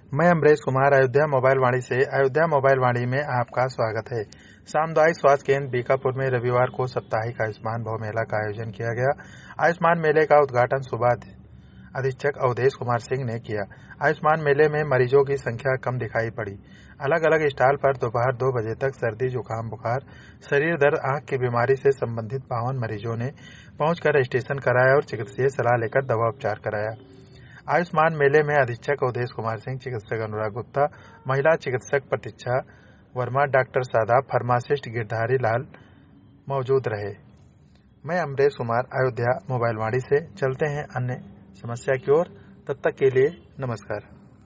मैं अमरेश कुमार अयोध्या मोबाइल वाणी से अयोध्या मोबाइल वाणी में आपका स्वागत है। सामुदायिक स्वास्थ्य केंद्र बीकापुर में रविवार को साप्ताहिक आयुष्मान भव मेला का आयोजन किया गया। आयुष्मान मेले का उद्घाटन सुबह अधीक्षक अवधेश कुमार सिंह ने किया। आयुष्मान मेले में मरीजों की संख्या कम दिखाई पड़ी। अलग अलग स्टॉल पर दोपहर 2 बजे तक सर्दी, जुकाम, बुखार, शरीर दर्द, आंख की बीमारी से संबंधित 52 मरीजों ने पहुंचकर रजिस्ट्रेशन कराया और चिकित्सकीय सलाह लेकर दवा उपचार कराया। आयुष्मान मेले में अधीक्षक अवधेश कुमार सिंह, चिकित्सक अनुराग गुप्ता, महिला चिकित्सक प्रतीक्षा वर्मा, डॉक्टर सादाब, फार्मासिस्ट गिरधारी लाल मौजूद रहे। मैं अमरेश कुमार अयोध्या मोबाइल वाणी से। चलते हैं अन्य समस्या की ओर। तब तक के लिए नमस्कार।